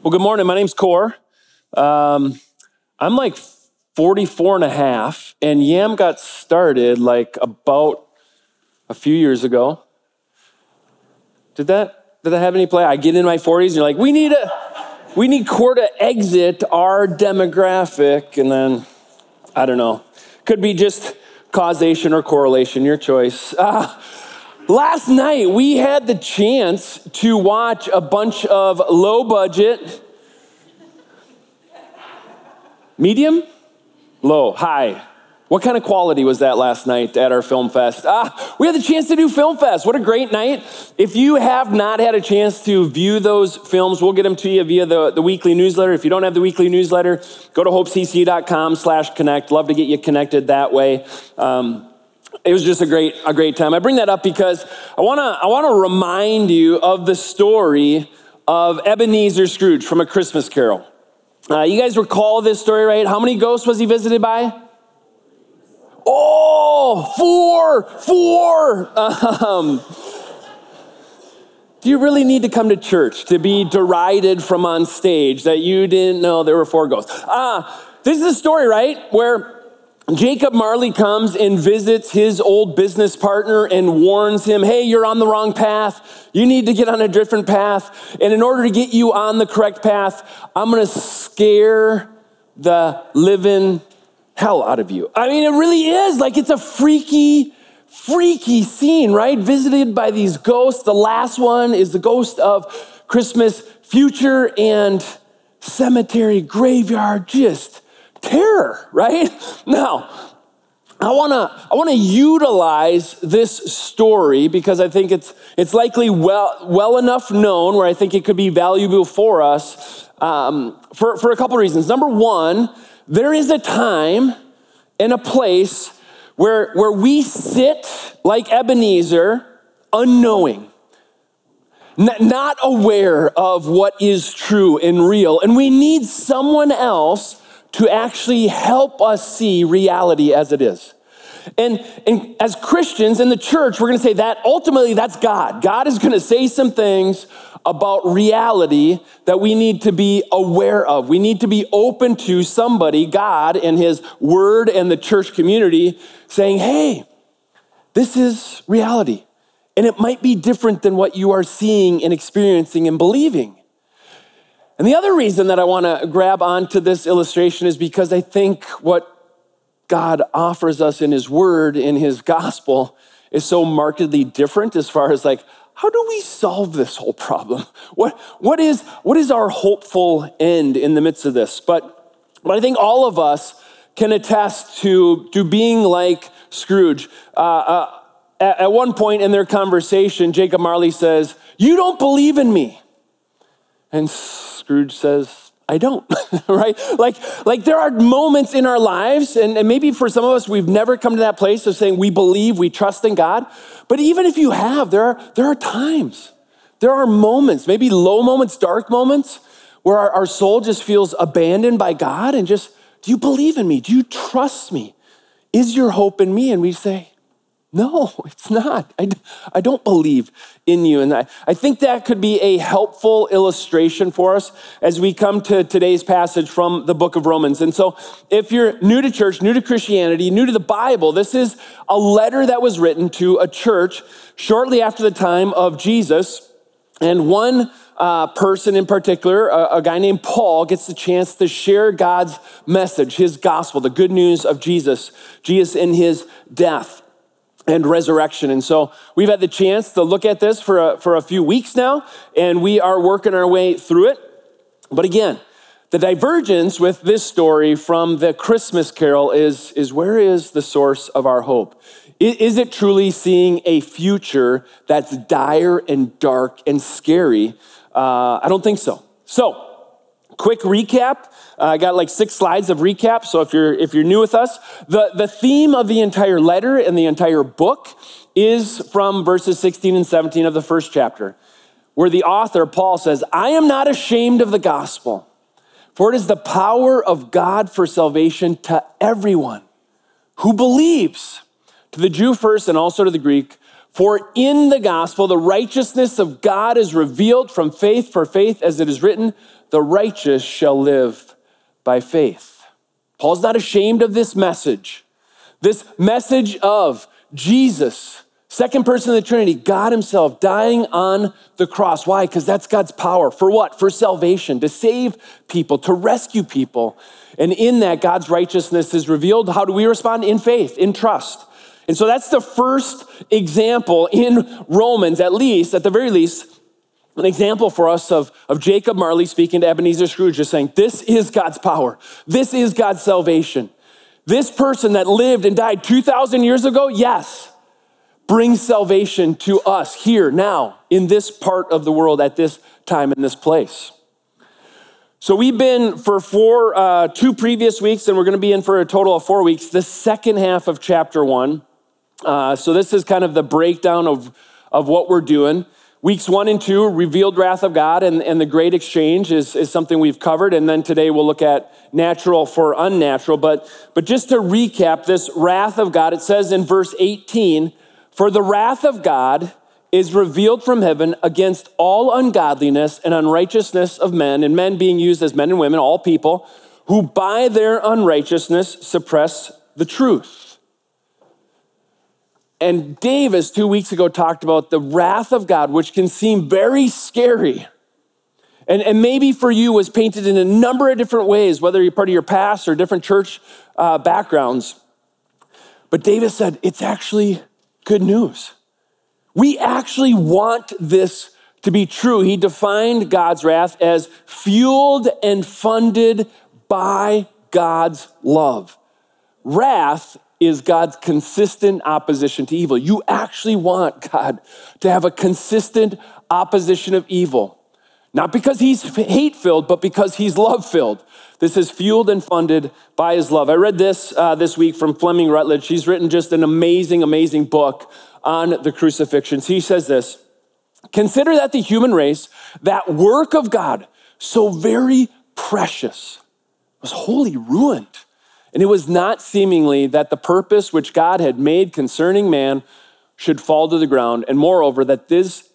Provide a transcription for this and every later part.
Well, good morning. My name's Core. I'm like 44 and a half, and Yam got started like about a few years ago. Did that have any play? I get in my 40s, and you're like, we need Core to exit our demographic, and then, I don't know. Could be just causation or correlation, your choice. Last night, we had the chance to watch a bunch of low-budget, medium, low, high. What kind of quality was that last night at our Film Fest? We had the chance to do Film Fest. What a great night. If you have not had a chance to view those films, we'll get them to you via the weekly newsletter. If you don't have the weekly newsletter, go to hopecc.com/connect. Love to get you connected that way. It was just a great time. I bring that up because I want to remind you of the story of Ebenezer Scrooge from A Christmas Carol. You guys recall this story, right? How many ghosts was he visited by? Four. Do you really need to come to church to be derided from on stage that you didn't know there were 4 ghosts? This is a story, right, where Jacob Marley comes and visits his old business partner and warns him, hey, you're on the wrong path. You need to get on a different path. And in order to get you on the correct path, I'm going to scare the living hell out of you. I mean, it really is. Like, it's a freaky scene, right? Visited by these ghosts. The last one is the ghost of Christmas future and cemetery graveyard, just terror, right? Now, I want to utilize this story because I think it's likely well enough known where I think it could be valuable for us for a couple reasons. Number one, there is a time and a place where we sit like Ebenezer, unknowing, not aware of what is true and real, and we need someone else to actually help us see reality as it is. And as Christians in the church, we're going to say that ultimately that's God. God is going to say some things about reality that we need to be aware of. We need to be open to somebody, God and his word and the church community saying, hey, this is reality. And it might be different than what you are seeing and experiencing and believing. And the other reason that I want to grab onto this illustration is because I think what God offers us in his word, in his gospel, is so markedly different as far as like, how do we solve this whole problem? What is our hopeful end in the midst of this? But I think all of us can attest to being like Scrooge. At one point in their conversation, Jacob Marley says, you don't believe in me. And Scrooge says, I don't, right? Like there are moments in our lives, and maybe for some of us, we've never come to that place of saying we believe, we trust in God. But even if you have, there are times, there are moments, maybe low moments, dark moments, where our soul just feels abandoned by God and just, do you believe in me? Do you trust me? Is your hope in me? And we say, no, it's not. I don't believe in you. And I think that could be a helpful illustration for us as we come to today's passage from the book of Romans. And so if you're new to church, new to Christianity, new to the Bible, this is a letter that was written to a church shortly after the time of Jesus. And one person in particular, a guy named Paul, gets the chance to share God's message, his gospel, the good news of Jesus in his death and resurrection. And so we've had the chance to look at this for a few weeks now, and we are working our way through it. But again, the divergence with this story from the Christmas Carol is where is the source of our hope? Is it truly seeing a future that's dire and dark and scary? I don't think so. So, quick recap. I got like 6 slides of recap. So if you're new with us, the theme of the entire letter and the entire book is from verses 16 and 17 of the first chapter, where the author, Paul, says, I am not ashamed of the gospel, for it is the power of God for salvation to everyone who believes, to the Jew first and also to the Greek. For in the gospel, the righteousness of God is revealed from faith for faith, as it is written, the righteous shall live by faith. Paul's not ashamed of this message of Jesus, second person of the Trinity, God himself dying on the cross. Why? Because that's God's power. For what? For salvation, to save people, to rescue people. And in that, God's righteousness is revealed. How do we respond? In faith, in trust. And so that's the first example in Romans, at the very least, an example for us of Jacob Marley speaking to Ebenezer Scrooge, just saying, this is God's power. This is God's salvation. This person that lived and died 2,000 years ago, yes, brings salvation to us here, now, in this part of the world, at this time, in this place. So we've been for 2 previous weeks, and we're going to be in for a total of 4 weeks, the second half of chapter 1. So this is kind of the breakdown of what we're doing. Weeks 1 and 2, revealed wrath of God and the great exchange is something we've covered. And then today we'll look at natural for unnatural. But just to recap this wrath of God, it says in verse 18, for the wrath of God is revealed from heaven against all ungodliness and unrighteousness of men, and men being used as men and women, all people, who by their unrighteousness suppress the truth. And Davis 2 weeks ago talked about the wrath of God, which can seem very scary. And maybe for you was painted in a number of different ways, whether you're part of your past or different church backgrounds. But Davis said, it's actually good news. We actually want this to be true. He defined God's wrath as fueled and funded by God's love. Wrath is God's consistent opposition to evil. You actually want God to have a consistent opposition of evil. Not because he's hate-filled, but because he's love-filled. This is fueled and funded by his love. I read this week from Fleming Rutledge. She's written just an amazing, amazing book on the crucifixion. He says this, consider that the human race, that work of God, so very precious, was wholly ruined. And it was not seemingly that the purpose which God had made concerning man should fall to the ground. And moreover, that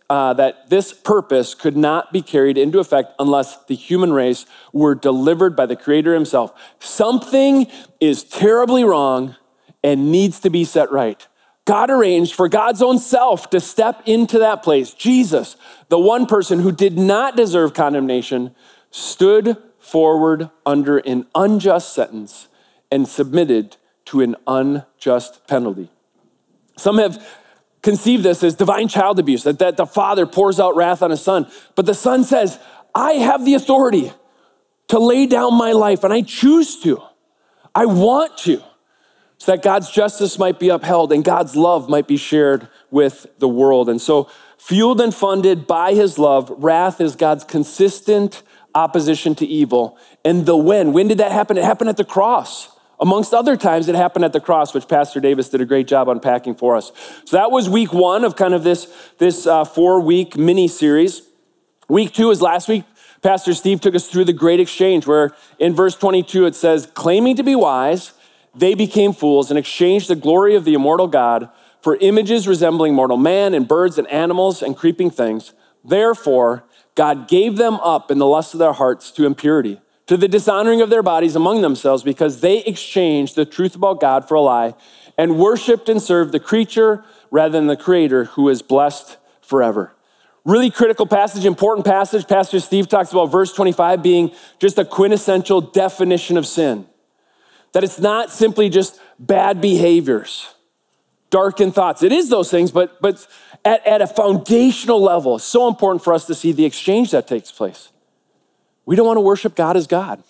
this purpose could not be carried into effect unless the human race were delivered by the Creator himself. Something is terribly wrong and needs to be set right. God arranged for God's own self to step into that place. Jesus, the one person who did not deserve condemnation, stood forward under an unjust sentence and submitted to an unjust penalty. Some have conceived this as divine child abuse, that the father pours out wrath on his son. But the son says, I have the authority to lay down my life, and I choose to. I want to, so that God's justice might be upheld and God's love might be shared with the world. And so, fueled and funded by his love, wrath is God's consistent opposition to evil. And when did that happen? It happened at the cross. Amongst other times, it happened at the cross, which Pastor Davis did a great job unpacking for us. So that was week 1 of kind of this 4-week mini-series. Week 2 is last week. Pastor Steve took us through the great exchange, where in verse 22 it says, claiming to be wise, they became fools and exchanged the glory of the immortal God for images resembling mortal man and birds and animals and creeping things. Therefore, God gave them up in the lust of their hearts to impurity, to the dishonoring of their bodies among themselves, because they exchanged the truth about God for a lie and worshiped and served the creature rather than the Creator, who is blessed forever. Really critical passage, important passage. Pastor Steve talks about verse 25 being just a quintessential definition of sin. That it's not simply just bad behaviors, darkened thoughts. It is those things, but at a foundational level, it's so important for us to see the exchange that takes place. We don't want to worship God as God.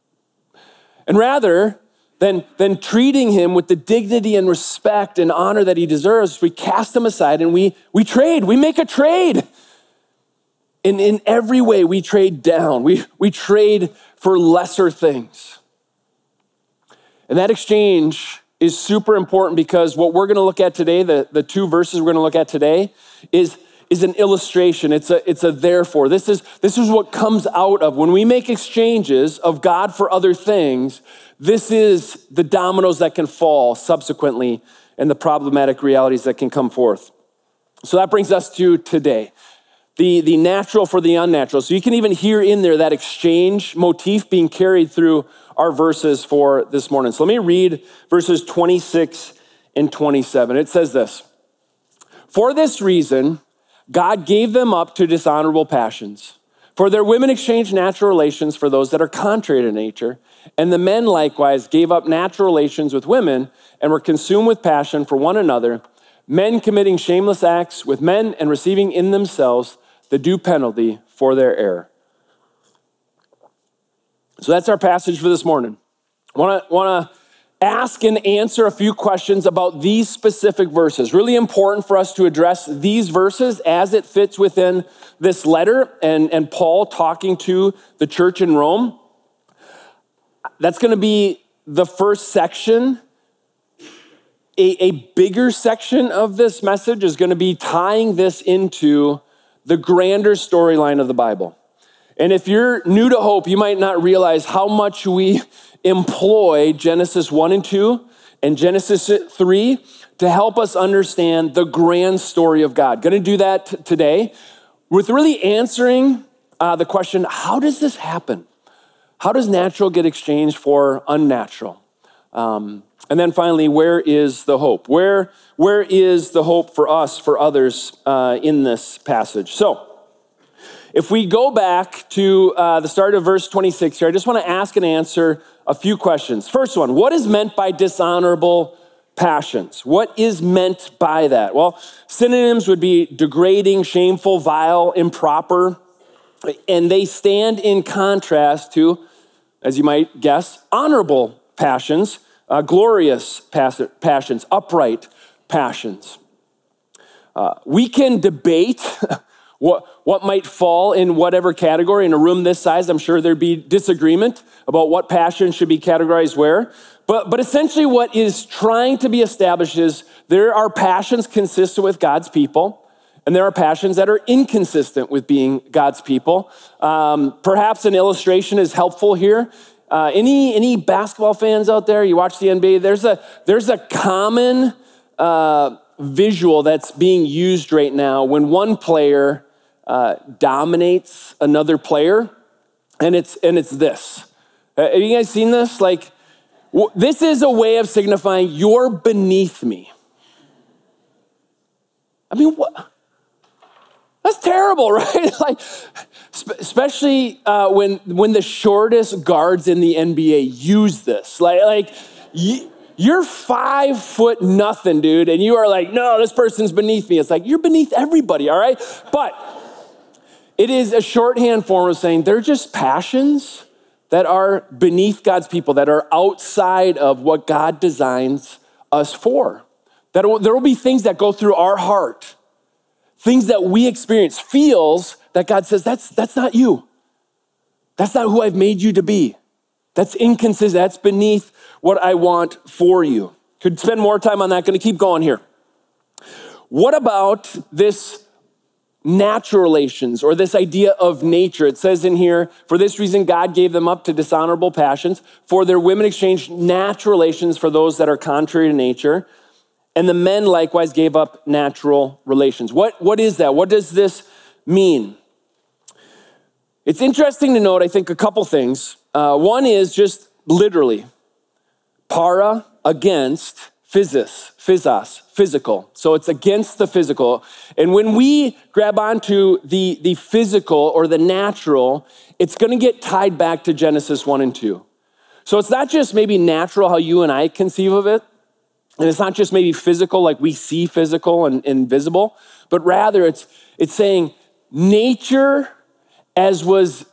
And rather than treating him with the dignity and respect and honor that he deserves, we cast him aside and we trade. We make a trade. In every way, we trade down. We trade for lesser things. And that exchange is super important because what we're going to look at today, the 2 verses we're going to look at today, is an illustration. It's a therefore. This is what comes out of when we make exchanges of God for other things. This is the dominoes that can fall subsequently and the problematic realities that can come forth. So that brings us to today. the natural for the unnatural. So you can even hear in there that exchange motif being carried through our verses for this morning. So let me read verses 26 and 27. It says this: "For this reason, God gave them up to dishonorable passions. For their women exchanged natural relations for those that are contrary to nature. And the men likewise gave up natural relations with women and were consumed with passion for one another, men committing shameless acts with men and receiving in themselves the due penalty for their error." So that's our passage for this morning. I want to ask and answer a few questions about these specific verses. Really important for us to address these verses as it fits within this letter and Paul talking to the church in Rome. That's going to be the first section. A bigger section of this message is going to be tying this into the grander storyline of the Bible. And if you're new to Hope, you might not realize how much we employ Genesis 1 and 2 and Genesis 3 to help us understand the grand story of God. Going to do that today with really answering the question, how does this happen? How does natural get exchanged for unnatural? And then finally, where is the hope? Where is the hope for us, for others in this passage? So, if we go back to the start of verse 26 here, I just want to ask and answer a few questions. First one, what is meant by dishonorable passions? What is meant by that? Well, synonyms would be degrading, shameful, vile, improper, and they stand in contrast to, as you might guess, honorable passions, glorious passions, upright passions. We can debate what might fall in whatever category. In a room this size, I'm sure there'd be disagreement about what passion should be categorized where. But essentially what is trying to be established is there are passions consistent with God's people, and there are passions that are inconsistent with being God's people. Perhaps an illustration is helpful here. Any basketball fans out there? You watch the NBA. There's a common visual that's being used right now when one player dominates another player, and it's this. Have you guys seen this? Like, this is a way of signifying you're beneath me. I mean, what? That's terrible, right? Like, especially when the shortest guards in the NBA use this. You're 5 foot nothing, dude, and you are like, no, this person's beneath me. It's like, you're beneath everybody, all right? But it is a shorthand form of saying they're just passions that are beneath God's people, that are outside of what God designs us for. There will be things that go through our heart, things that we experience, feels that God says, that's not you. That's not who I've made you to be. That's inconsistent. That's beneath what I want for you. Could spend more time on that. Going to keep going here. What about this natural relations or this idea of nature? It says in here, for this reason, God gave them up to dishonorable passions. For their women exchanged natural relations for those that are contrary to nature. And the men likewise gave up natural relations. What is that? What does this mean? It's interesting to note, I think, a couple things. One is just literally, para against physis, physical. So it's against the physical. And when we grab onto the physical or the natural, it's going to get tied back to Genesis 1 and 2. So it's not just maybe natural how you and I conceive of it, and it's not just maybe physical like we see physical and visible, but rather it's saying nature as was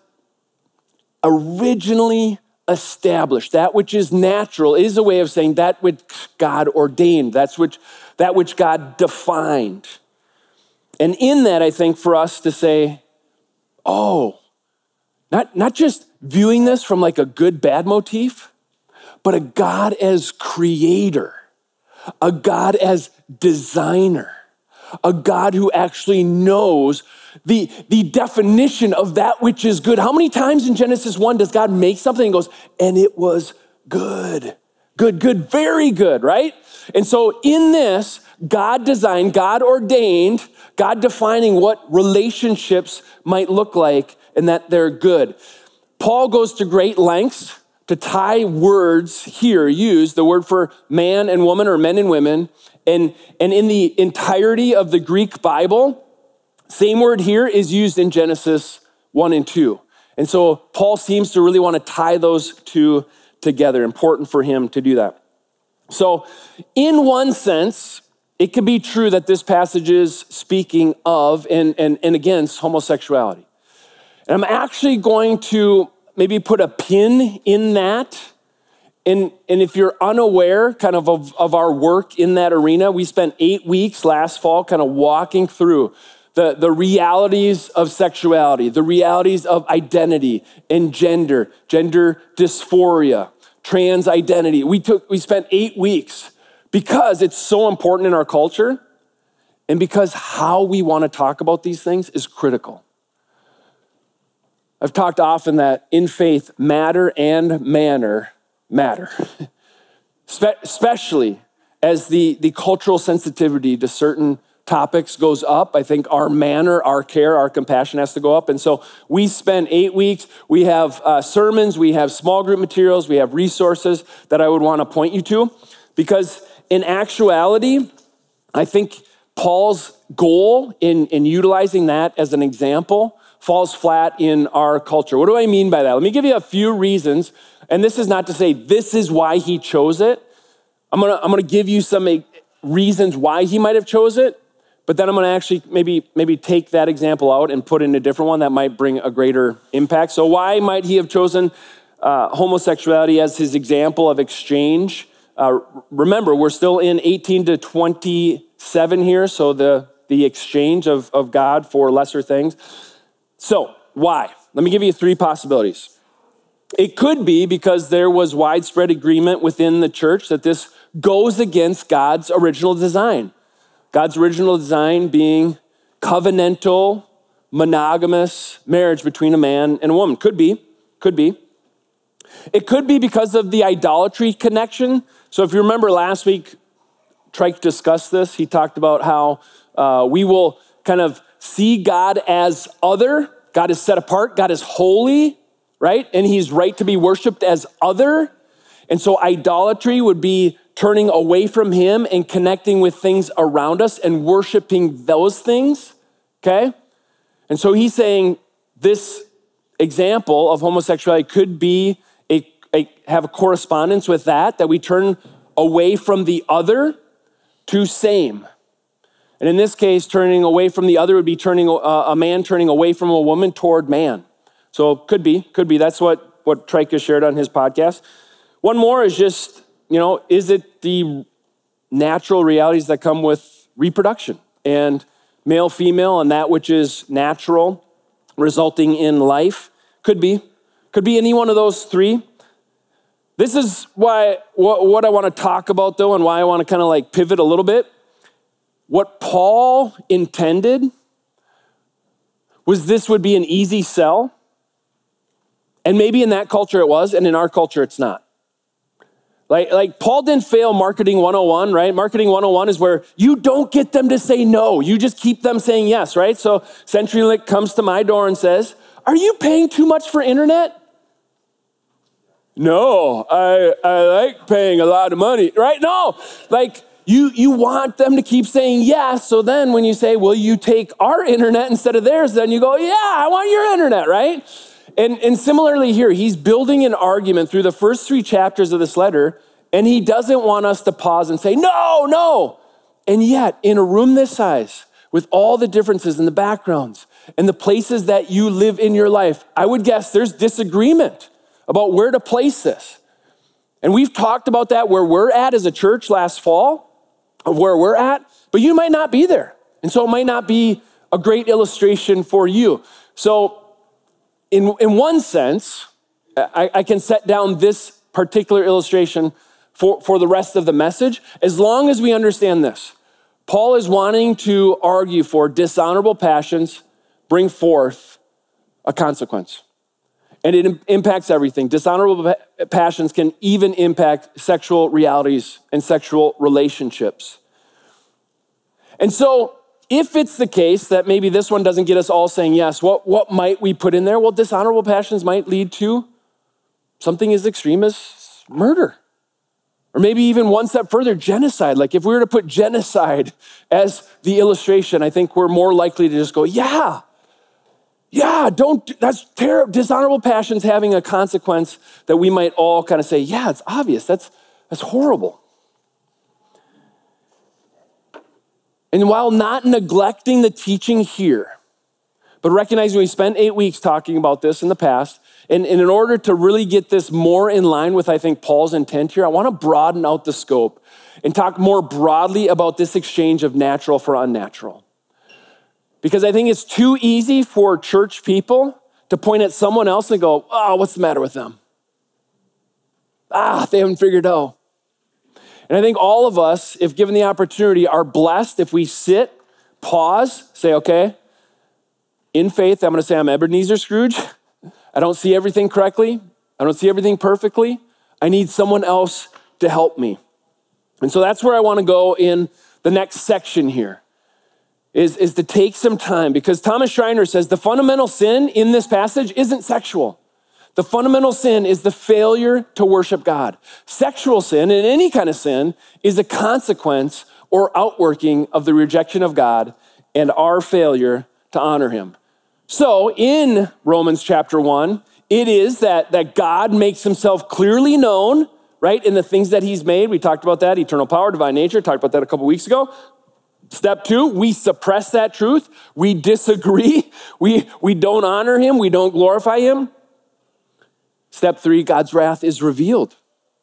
originally established. That which is natural is a way of saying that which God ordained, that which God defined. And in that, I think for us to say, oh, not just viewing this from like a good, bad motif, but a God as creator, a God as designer, a God who actually knows the definition of that which is good. How many times in Genesis 1 does God make something and goes, and it was good? Good, good, very good, right? And so in this, God designed, God ordained, God defining what relationships might look like and that they're good. Paul goes to great lengths to tie words here, use the word for man and woman or men and women. And in the entirety of the Greek Bible, same word here is used in Genesis 1 and 2. And so Paul seems to really want to tie those two together. Important for him to do that. So in one sense, it could be true that this passage is speaking of and against homosexuality. And I'm actually going to maybe put a pin in that. And if you're unaware kind of our work in that arena, we spent 8 weeks last fall kind of walking through the realities of sexuality, the realities of identity and gender dysphoria, trans identity. We spent 8 weeks because it's so important in our culture and because how we want to talk about these things is critical. I've talked often that in faith, matter and manner matter, especially as the cultural sensitivity to certain topics goes up. I think our manner, our care, our compassion has to go up. And so we spend 8 weeks. We have sermons, we have small group materials, we have resources that I would want to point you to. Because in actuality, I think Paul's goal in utilizing that as an example falls flat in our culture. What do I mean by that? Let me give you a few reasons. And this is not to say this is why he chose it. I'm gonna give you some reasons why he might have chose it. But then I'm going to actually maybe take that example out and put in a different one that might bring a greater impact. So why might he have chosen homosexuality as his example of exchange? Remember, we're still in 18 to 27 here, so the exchange of God for lesser things. So why? Let me give you 3 possibilities. It could be because there was widespread agreement within the church that this goes against God's original design. God's original design being covenantal, monogamous marriage between a man and a woman. Could be. It could be because of the idolatry connection. So if you remember last week, Trike discussed this. He talked about how we will kind of see God as other. God is set apart. God is holy, right? And he's right to be worshiped as other. And so idolatry would be turning away from him and connecting with things around us and worshiping those things, okay? And so he's saying this example of homosexuality could be have a correspondence with that we turn away from the other to same. And in this case, turning away from the other would be turning a man turning away from a woman toward man. So could be. That's what Trike shared on his podcast. One more is just, is it the natural realities that come with reproduction and male, female, and that which is natural resulting in life? Could be any one of those 3. This is why what I want to talk about though, and why I want to kind of like pivot a little bit. What Paul intended was this would be an easy sell. And maybe in that culture it was, and in our culture it's not. Like Paul didn't fail marketing 101, right? Marketing 101 is where you don't get them to say no. You just keep them saying yes, right? So CenturyLink comes to my door and says, "Are you paying too much for internet?" No, I like paying a lot of money, right? No, like you want them to keep saying yes. So then when you say, "Will you take our internet instead of theirs?" Then you go, "Yeah, I want your internet," right? And similarly here, he's building an argument through the first 3 chapters of this letter, and he doesn't want us to pause and say, no. And yet, in a room this size, with all the differences in the backgrounds and the places that you live in your life, I would guess there's disagreement about where to place this. And we've talked about that where we're at as a church last fall, of where we're at, but you might not be there. And so it might not be a great illustration for you. So in one sense, I can set down this particular illustration for the rest of the message, as long as we understand this. Paul is wanting to argue for dishonorable passions bring forth a consequence. And it impacts everything. Dishonorable passions can even impact sexual realities and sexual relationships. And so if it's the case that maybe this one doesn't get us all saying yes, what might we put in there? Well, dishonorable passions might lead to something as extreme as murder. Or maybe even one step further, genocide. Like if we were to put genocide as the illustration, I think we're more likely to just go, that's terrible. Dishonorable passions having a consequence that we might all kind of say, yeah, it's obvious. That's horrible. And while not neglecting the teaching here, but recognizing we spent 8 weeks talking about this in the past, and in order to really get this more in line with, I think, Paul's intent here, I want to broaden out the scope and talk more broadly about this exchange of natural for unnatural. Because I think it's too easy for church people to point at someone else and go, oh, what's the matter with them? They haven't figured it out. And I think all of us, if given the opportunity, are blessed if we sit, pause, say, okay, in faith, I'm going to say I'm Ebenezer Scrooge. I don't see everything correctly. I don't see everything perfectly. I need someone else to help me. And so that's where I want to go in the next section here. Is to take some time, because Thomas Schreiner says the fundamental sin in this passage isn't sexual. The fundamental sin is the failure to worship God. Sexual sin, and any kind of sin, is a consequence or outworking of the rejection of God and our failure to honor him. So in Romans chapter 1, it is that God makes himself clearly known, right, in the things that he's made. We talked about that, eternal power, divine nature, talked about that a couple weeks ago. Step 2, we suppress that truth. We disagree. We don't honor him. We don't glorify him. Step 3, God's wrath is revealed.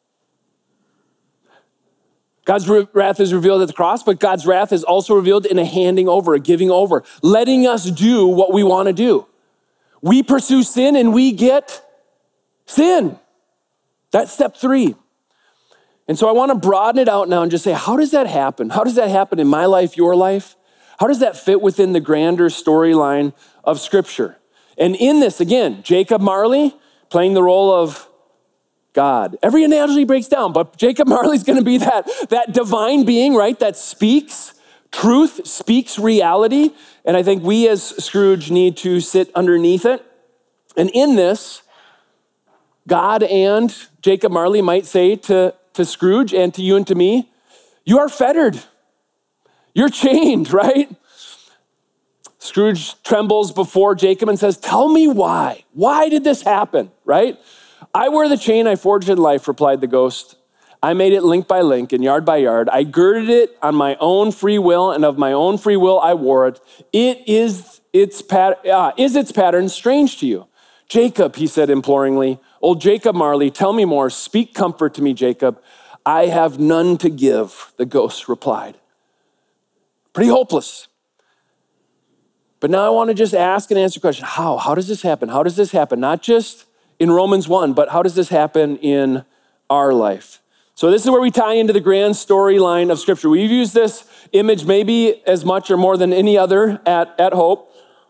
God's wrath is revealed at the cross, but God's wrath is also revealed in a handing over, a giving over, letting us do what we want to do. We pursue sin and we get sin. That's step 3. And so I want to broaden it out now and just say, how does that happen? How does that happen in my life, your life? How does that fit within the grander storyline of Scripture? And in this, again, Jacob Marley playing the role of God. Every analogy breaks down, but Jacob Marley's going to be that divine being, right, that speaks truth, speaks reality. And I think we as Scrooge need to sit underneath it. And in this, God and Jacob Marley might say to Scrooge and to you and to me, you are fettered. You're chained, right? Scrooge trembles before Jacob and says, tell me why. Why did this happen, right? I wear the chain I forged in life, replied the ghost. I made it link by link and yard by yard. I girded it on my own free will, and of my own free will I wore it. Is its pattern strange to you? Jacob, he said imploringly, old Jacob Marley, tell me more. Speak comfort to me, Jacob. I have none to give, the ghost replied. Pretty hopeless. But now I want to just ask and answer the question, how? How does this happen? How does this happen? Not just in Romans 1, but how does this happen in our life? So this is where we tie into the grand storyline of Scripture. We've used this image maybe as much or more than any other at Hope.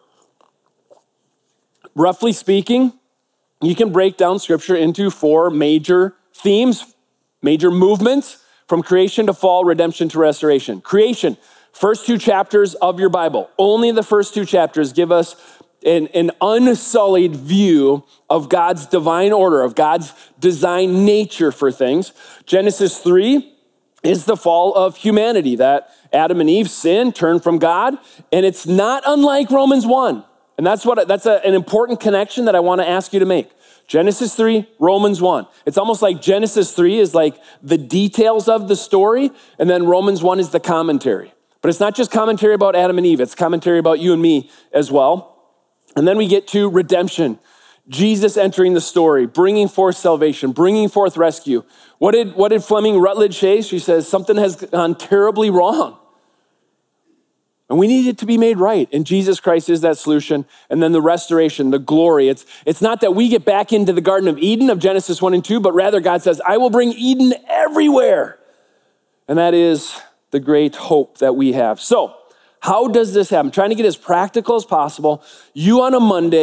Roughly speaking, you can break down Scripture into 4 major themes, major movements, from creation to fall, redemption to restoration. Creation, first 2 chapters of your Bible. Only the first 2 chapters give us an unsullied view of God's divine order, of God's design nature for things. Genesis 3 is the fall of humanity, that Adam and Eve sinned, turned from God, and it's not unlike Romans 1. And that's an important connection that I want to ask you to make. Genesis 3, Romans 1. It's almost like Genesis 3 is like the details of the story, and then Romans 1 is the commentary. But it's not just commentary about Adam and Eve, it's commentary about you and me as well. And then we get to redemption. Jesus entering the story, bringing forth salvation, bringing forth rescue. What did Fleming Rutledge say? She says, something has gone terribly wrong. And we need it to be made right. And Jesus Christ is that solution. And then the restoration, the glory. It's not that we get back into the Garden of Eden of Genesis 1 and 2, but rather God says, I will bring Eden everywhere. And that is the great hope that we have. So how does this happen? I'm trying to get as practical as possible. You on a Monday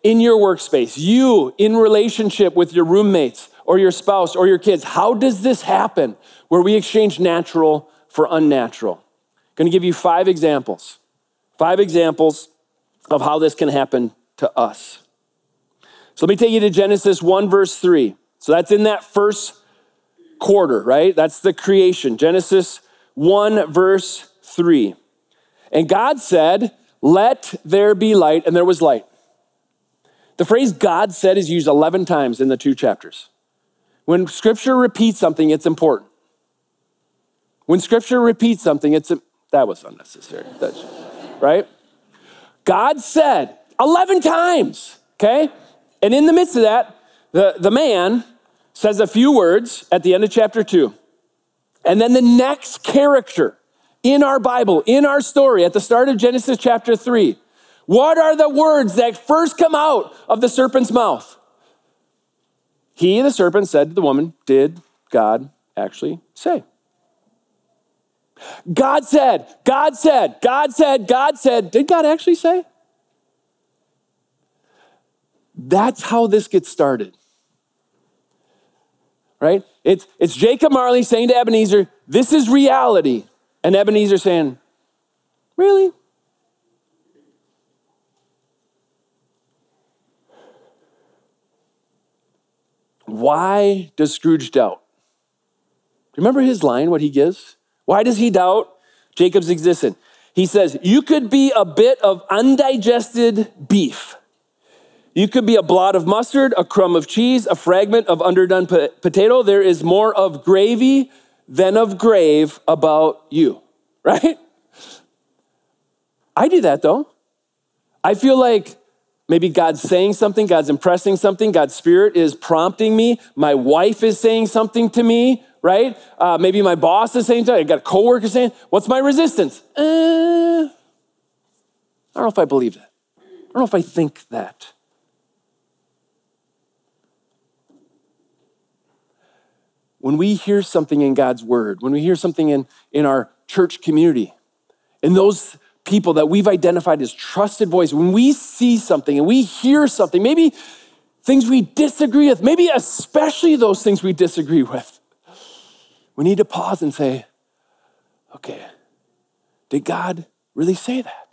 in your workspace, you in relationship with your roommates or your spouse or your kids. How does this happen where we exchange natural for unnatural? I'm going to give you 5 examples. 5 examples of how this can happen to us. So let me take you to Genesis 1 verse 3. So that's in that first quarter, right? That's the creation. Genesis 1 verse 3. And God said, "Let there be light," and there was light. The phrase "God said" is used 11 times in the 2 chapters. When Scripture repeats something, it's important. When Scripture repeats something, that was unnecessary, right? God said 11 times, okay? And in the midst of that, the man says a few words at the end of chapter 2. And then the next character in our Bible, in our story, at the start of Genesis chapter 3, what are the words that first come out of the serpent's mouth? He, the serpent, said to the woman, "Did God actually say?" God said, God said, God said, God said. Did God actually say? That's how this gets started, right? It's Jacob Marley saying to Ebenezer, "This is reality." And Ebenezer saying, "Really?" Why does Scrooge doubt? Remember his line, what he gives? Why does he doubt Jacob's existence? He says, "You could be a bit of undigested beef. You could be a blot of mustard, a crumb of cheese, a fragment of underdone potato. There is more of gravy than of grave about you," right? I do that though. I feel like maybe God's saying something, God's impressing something, God's Spirit is prompting me. My wife is saying something to me, right? Maybe my boss is saying something. I got a coworker saying, "What's my resistance?" I don't know if I believe that. I don't know if I think that. When we hear something in God's word, when we hear something in our church community, and those people that we've identified as trusted voices, when we see something and we hear something, maybe things we disagree with, maybe especially those things we disagree with, we need to pause and say, okay, did God really say that?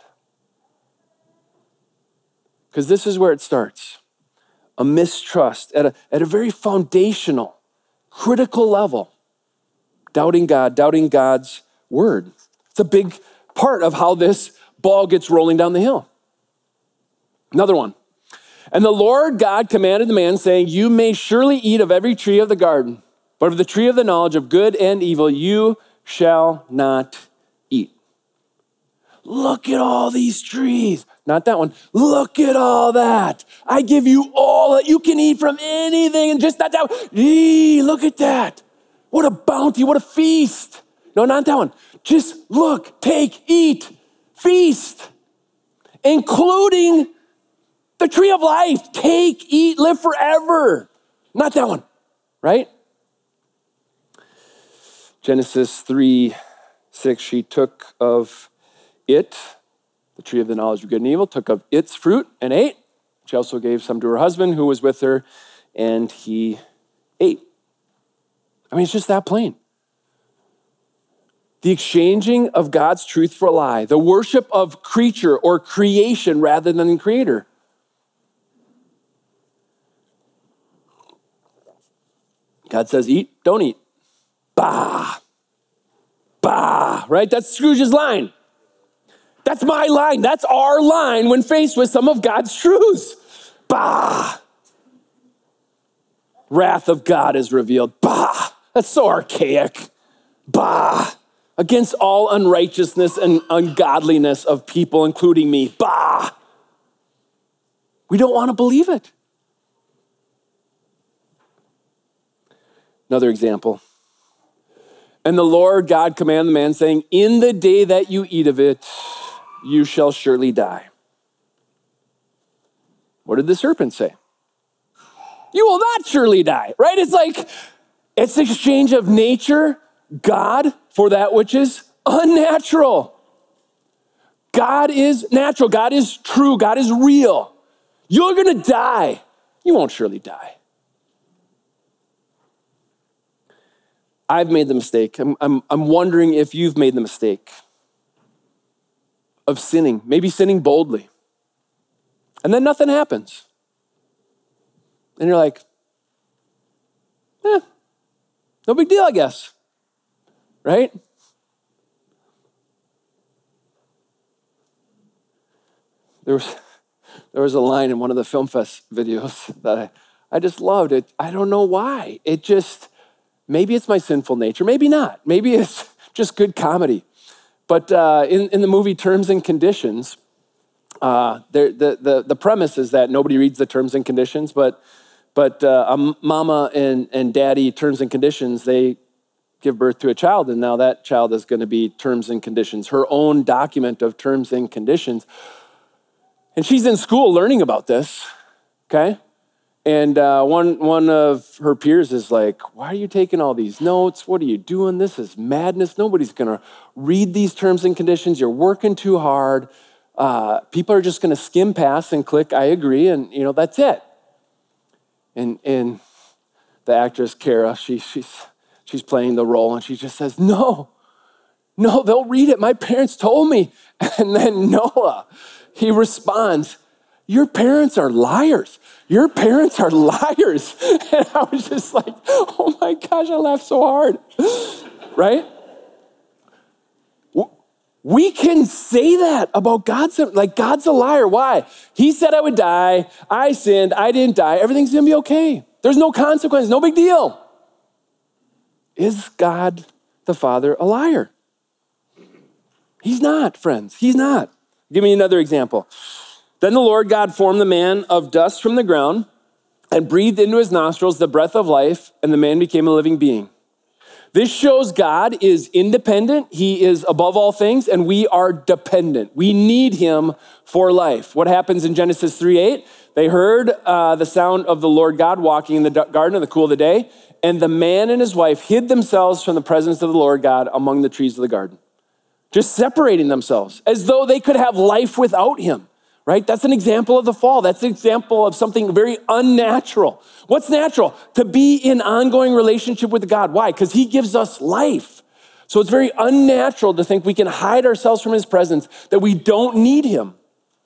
Because this is where it starts. A mistrust at a very foundational, critical level. Doubting God, doubting God's word. It's a big part of how this ball gets rolling down the hill. Another one. And the Lord God commanded the man, saying, "You may surely eat of every tree of the garden, but of the tree of the knowledge of good and evil you shall not eat." Look at all these trees. Not that one. Look at all that. I give you all that. You can eat from anything and just not that one. Look at that. What a bounty. What a feast. No, not that one. Just look, take, eat, feast, including the tree of life. Take, eat, live forever. Not that one, right? Genesis 3:6, she took of it, the tree of the knowledge of good and evil, took of its fruit and ate. She also gave some to her husband who was with her, and he ate. I mean, it's just that plain. The exchanging of God's truth for a lie, the worship of creature or creation rather than creator. God says, eat, don't eat. Bah, bah, right? That's Scrooge's line. That's my line. That's our line when faced with some of God's truths. Bah. Wrath of God is revealed. Bah. That's so archaic. Bah. Against all unrighteousness and ungodliness of people, including me. Bah. We don't want to believe it. Another example. And the Lord God commanded the man, saying, in the day that you eat of it, you shall surely die. What did the serpent say? You will not surely die, right? It's like, it's the exchange of nature, God, for that which is unnatural. God is natural. God is true. God is real. You're going to die. You won't surely die. I've made the mistake. I'm wondering if you've made the mistake of sinning, maybe sinning boldly. And then nothing happens. And you're like, no big deal, I guess. Right? There was a line in one of the Film Fest videos that I just loved it. I don't know why. Maybe it's my sinful nature. Maybe not. Maybe it's just good comedy. But in the movie Terms and Conditions, the premise is that nobody reads the terms and conditions, but mama and daddy terms and conditions, they give birth to a child, and now that child is going to be terms and conditions, her own document of terms and conditions. And she's in school learning about this, okay? And one of her peers is like, why are you taking all these notes? What are you doing? This is madness. Nobody's going to read these terms and conditions. You're working too hard. People are just going to skim past and click, I agree, and that's it. And the actress, Kara, she's playing the role, and she just says, no, they'll read it. My parents told me. And then Noah, he responds, your parents are liars. Your parents are liars. And I was just like, oh my gosh, I laughed so hard, right? We can say that about God. Like, God's a liar. Why? He said I would die. I sinned. I didn't die. Everything's going to be okay. There's no consequence. No big deal. Is God the Father a liar? He's not, friends. He's not. Give me another example. Then the Lord God formed the man of dust from the ground and breathed into his nostrils the breath of life, and the man became a living being. This shows God is independent. He is above all things, and we are dependent. We need him for life. What happens in Genesis 3:8? They heard the sound of the Lord God walking in the garden in the cool of the day, and the man and his wife hid themselves from the presence of the Lord God among the trees of the garden, just separating themselves as though they could have life without him. Right? That's an example of the fall. That's an example of something very unnatural. What's natural? To be in ongoing relationship with God. Why? Because he gives us life. So it's very unnatural to think we can hide ourselves from his presence, that we don't need him.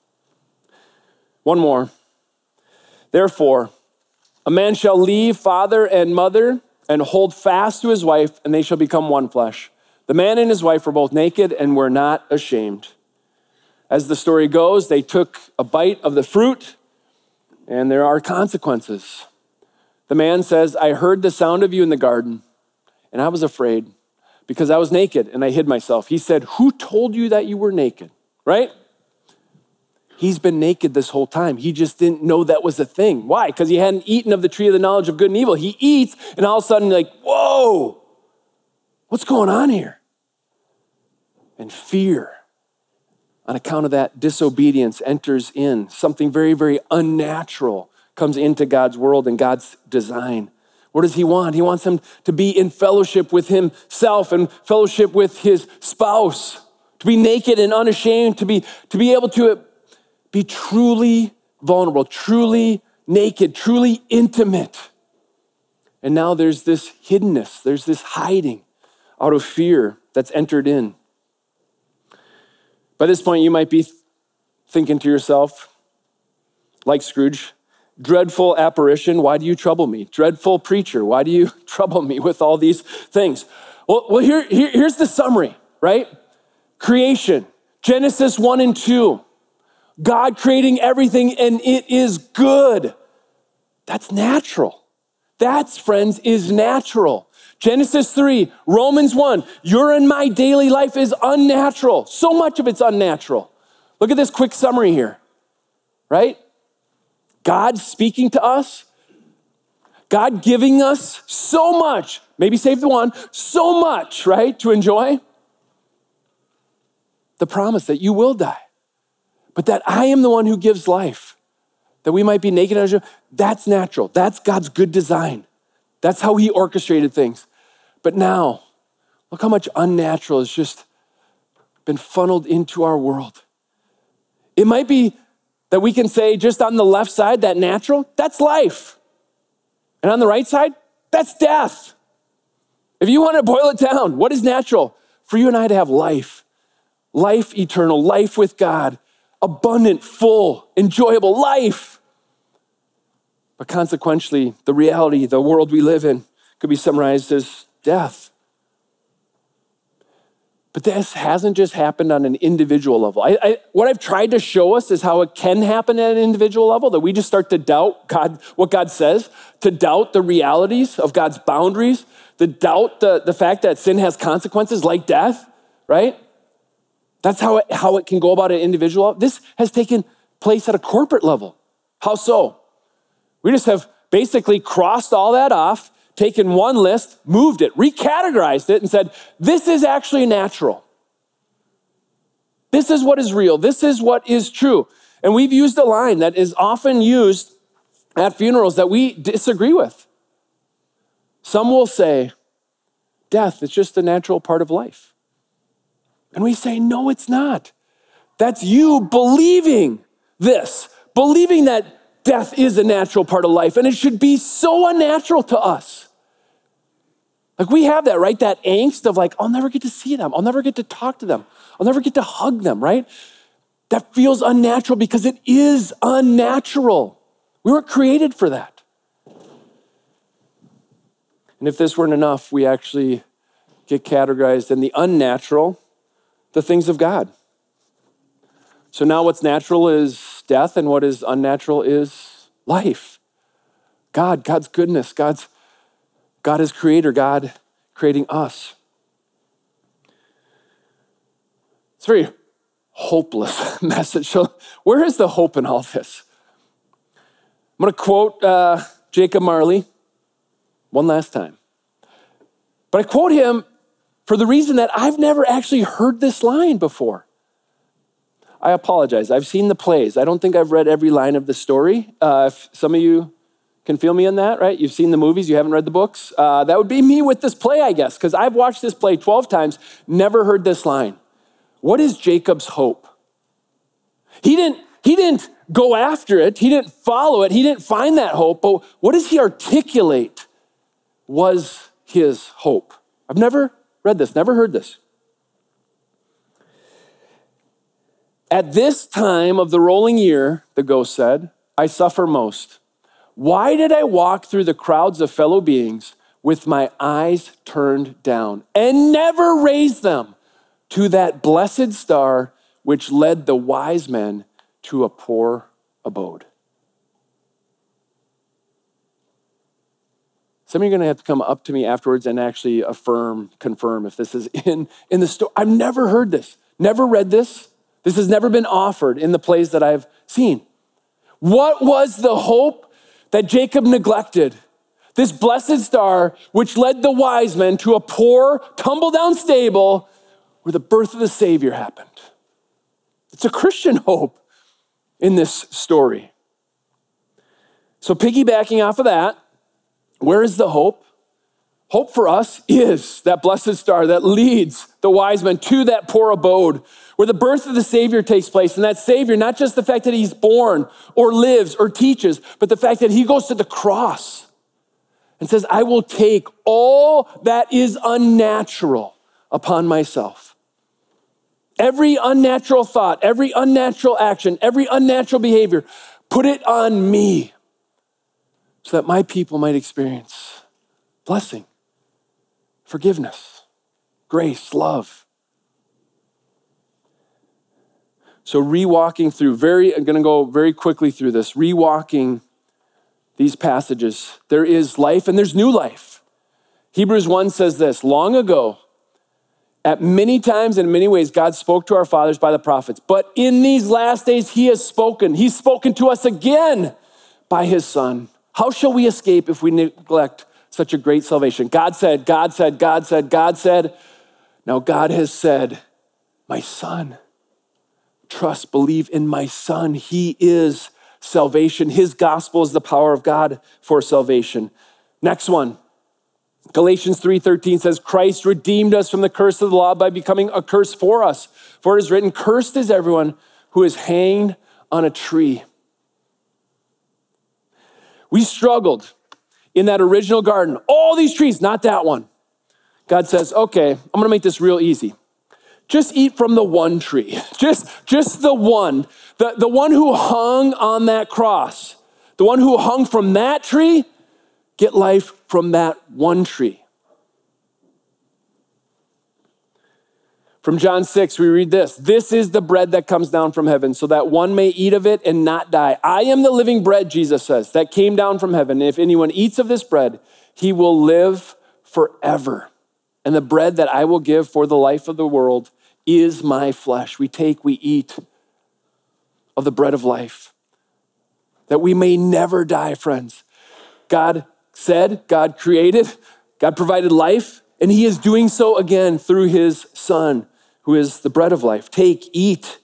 One more. Therefore, a man shall leave father and mother and hold fast to his wife, and they shall become one flesh. The man and his wife were both naked and were not ashamed. As the story goes, they took a bite of the fruit, and there are consequences. The man says, I heard the sound of you in the garden, and I was afraid because I was naked and I hid myself. He said, who told you that you were naked? Right? He's been naked this whole time. He just didn't know that was a thing. Why? Because he hadn't eaten of the tree of the knowledge of good and evil. He eats, and all of a sudden, like, whoa, what's going on here? And fear, on account of that disobedience, enters in. Something very, very unnatural comes into God's world and God's design. What does he want? He wants him to be in fellowship with himself and fellowship with his spouse, to be naked and unashamed, to be able to be truly vulnerable, truly naked, truly intimate. And now there's this hiddenness, there's this hiding out of fear that's entered in. By this point, you might be thinking to yourself, like Scrooge, dreadful apparition, why do you trouble me? Dreadful preacher, why do you trouble me with all these things? Well, here's the summary, right? Creation, Genesis 1 and 2. God creating everything, and it is good. That's natural. That's, friends, is natural. Genesis 3, Romans 1, you're in my daily life is unnatural. So much of it's unnatural. Look at this quick summary here, right? God speaking to us, God giving us so much, maybe save the one, so much, right, to enjoy. The promise that you will die, but that I am the one who gives life, that we might be naked and unashamed. That's natural. That's God's good design. That's how he orchestrated things. But now, look how much unnatural has just been funneled into our world. It might be that we can say just on the left side, that natural, that's life. And on the right side, that's death. If you want to boil it down, what is natural? For you and I to have life. Life eternal, life with God, abundant, full, enjoyable life. But consequently, the reality, the world we live in could be summarized as death. But this hasn't just happened on an individual level. What I've tried to show us is how it can happen at an individual level, that we just start to doubt God, what God says, to doubt the realities of God's boundaries, to doubt the fact that sin has consequences like death, right? That's how it can go about an individual. This has taken place at a corporate level. How so? We just have basically crossed all that off, taken one list, moved it, recategorized it, and said, this is actually natural. This is what is real. This is what is true. And we've used a line that is often used at funerals that we disagree with. Some will say, death is just a natural part of life. And we say, no, it's not. That's you believing this, believing that death is a natural part of life, and it should be so unnatural to us. Like we have that, right? That angst of like, I'll never get to see them. I'll never get to talk to them. I'll never get to hug them, right? That feels unnatural because it is unnatural. We were created for that. And if this weren't enough, we actually get categorized in the unnatural, the things of God. So now what's natural is death, and what is unnatural is life. God's goodness, God is creator, God creating us. It's a very hopeless message. So where is the hope in all this? I'm going to quote Jacob Marley one last time. But I quote him for the reason that I've never actually heard this line before. I apologize. I've seen the plays. I don't think I've read every line of the story. If some of you can feel me in that, right? You've seen the movies, you haven't read the books. That would be me with this play, I guess, because I've watched this play 12 times, never heard this line. What is Jacob's hope? He didn't go after it. He didn't follow it. He didn't find that hope. But what does he articulate was his hope? I've never read this, never heard this. At this time of the rolling year, the ghost said, I suffer most. Why did I walk through the crowds of fellow beings with my eyes turned down and never raise them to that blessed star which led the wise men to a poor abode? Some of you are going to have to come up to me afterwards and actually confirm if this is in the story. I've never heard this, never read this. This has never been offered in the plays that I've seen. What was the hope that Jacob neglected? This blessed star, which led the wise men to a poor, tumble-down stable where the birth of the Savior happened. It's a Christian hope in this story. So piggybacking off of that, where is the hope? Hope for us is that blessed star that leads the wise men to that poor abode where the birth of the Savior takes place. And that Savior, not just the fact that he's born or lives or teaches, but the fact that he goes to the cross and says, I will take all that is unnatural upon myself. Every unnatural thought, every unnatural action, every unnatural behavior, put it on me so that my people might experience blessing, forgiveness, grace, love. So rewalking through, I'm going to go very quickly through this, rewalking these passages. There is life and there's new life. Hebrews 1 says this, long ago, at many times and in many ways, God spoke to our fathers by the prophets. But in these last days, he has spoken. He's spoken to us again by his Son. How shall we escape if we neglect such a great salvation? God said, God said, God said, God said. Now God has said, my Son. Trust, believe in my Son. He is salvation. His gospel is the power of God for salvation. Next one. Galatians 3:13 says, Christ redeemed us from the curse of the law by becoming a curse for us. For it is written, cursed is everyone who is hanged on a tree. We struggled in that original garden. All these trees, not that one. God says, okay, I'm going to make this real easy. Just eat from the one tree. Just the one. The one who hung on that cross. The one who hung from that tree, get life from that one tree. From John 6, we read this. This is the bread that comes down from heaven, so that one may eat of it and not die. I am the living bread, Jesus says, that came down from heaven. If anyone eats of this bread, he will live forever. And the bread that I will give for the life of the world is my flesh. We eat of the bread of life, that we may never die, friends. God said, God created, God provided life, and he is doing so again through his Son, who is the bread of life. Take, eat.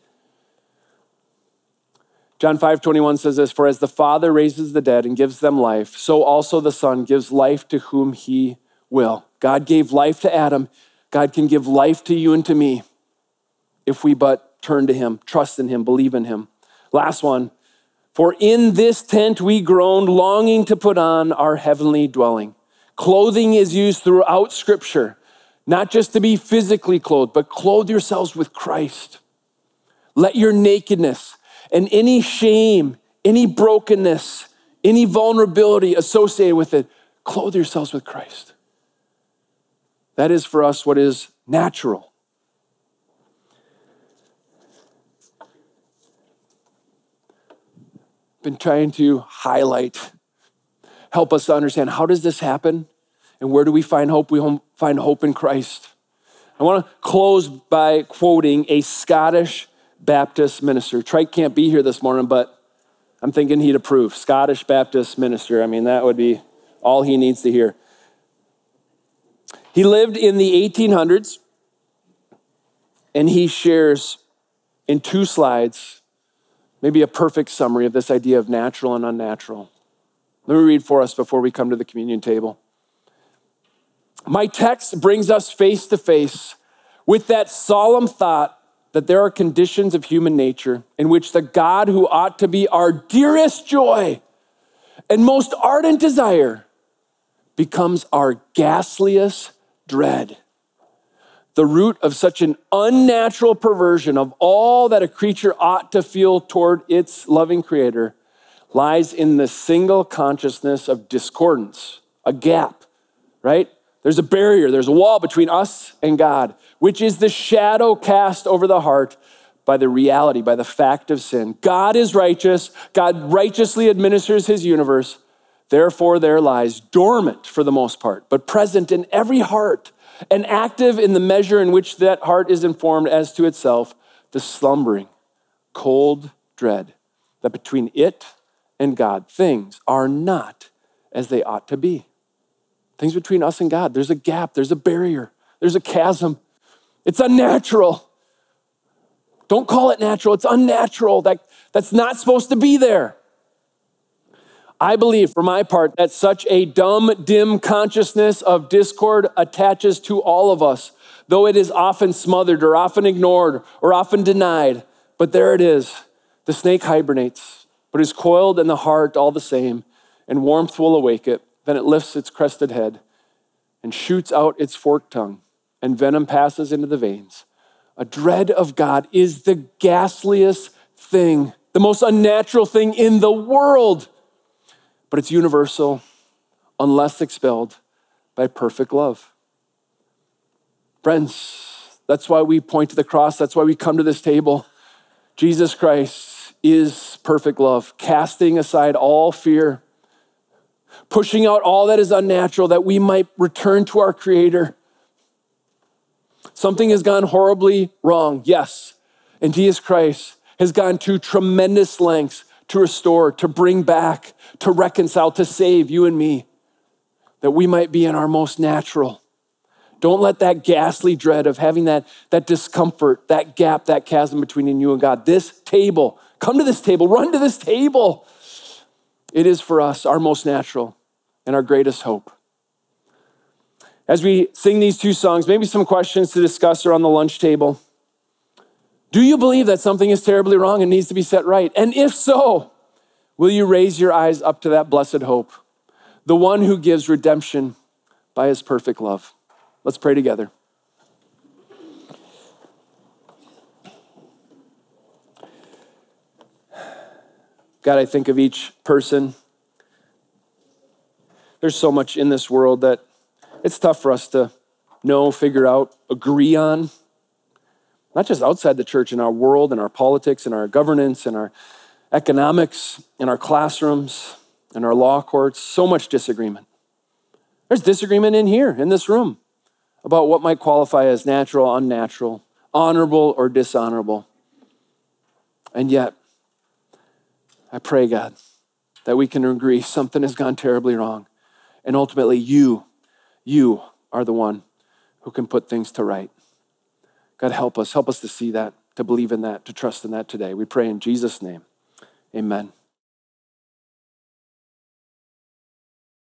John 5:21 says this, for as the Father raises the dead and gives them life, so also the Son gives life to whom he will. God gave life to Adam. God can give life to you and to me if we but turn to him, trust in him, believe in him. Last one. For in this tent we groaned, longing to put on our heavenly dwelling. Clothing is used throughout Scripture, not just to be physically clothed, but clothe yourselves with Christ. Let your nakedness and any shame, any brokenness, any vulnerability associated with it, clothe yourselves with Christ. That is for us what is natural. Been trying to help us to understand, how does this happen? And where do we find hope? We find hope in Christ. I want to close by quoting a Scottish Baptist minister. Trike can't be here this morning, but I'm thinking he'd approve. Scottish Baptist minister. I mean, that would be all he needs to hear. He lived in the 1800s, and he shares in 2 slides maybe a perfect summary of this idea of natural and unnatural. Let me read for us before we come to the communion table. My text brings us face to face with that solemn thought that there are conditions of human nature in which the God who ought to be our dearest joy and most ardent desire becomes our ghastliest dread. The root of such an unnatural perversion of all that a creature ought to feel toward its loving creator lies in the single consciousness of discordance, a gap, right? There's a barrier, there's a wall between us and God, which is the shadow cast over the heart by the reality, by the fact of sin. God is righteous. God righteously administers his universe. Therefore, there lies dormant for the most part, but present in every heart and active in the measure in which that heart is informed as to itself, the slumbering, cold dread that between it and God, things are not as they ought to be. Things between us and God, there's a gap, there's a barrier, there's a chasm. It's unnatural. Don't call it natural, it's unnatural. That's not supposed to be there. I believe, for my part, that such a dumb, dim consciousness of discord attaches to all of us, though it is often smothered or often ignored or often denied. But there it is. The snake hibernates, but is coiled in the heart all the same, and warmth will awake it. Then it lifts its crested head and shoots out its forked tongue, and venom passes into the veins. A dread of God is the ghastliest thing, the most unnatural thing in the world. But it's universal unless expelled by perfect love. Friends, that's why we point to the cross. That's why we come to this table. Jesus Christ is perfect love, casting aside all fear, pushing out all that is unnatural that we might return to our Creator. Something has gone horribly wrong, yes, and Jesus Christ has gone to tremendous lengths to restore, to bring back, to reconcile, to save you and me, that we might be in our most natural. Don't let that ghastly dread of having that discomfort, that gap, that chasm between you and God. This table, come to this table, run to this table. It is for us our most natural and our greatest hope. As we sing these 2 songs, maybe some questions to discuss around the lunch table. Do you believe that something is terribly wrong and needs to be set right? And if so, will you raise your eyes up to that blessed hope, the one who gives redemption by his perfect love? Let's pray together. God, I think of each person. There's so much in this world that it's tough for us to know, figure out, agree on. Not just outside the church, in our world, in our politics, in our governance, in our economics, in our classrooms, in our law courts, so much disagreement. There's disagreement in here, in this room, about what might qualify as natural, unnatural, honorable, or dishonorable. And yet, I pray, God, that we can agree something has gone terribly wrong. And ultimately, you are the one who can put things to right. God, help us to see that, to believe in that, to trust in that today. We pray in Jesus' name, amen.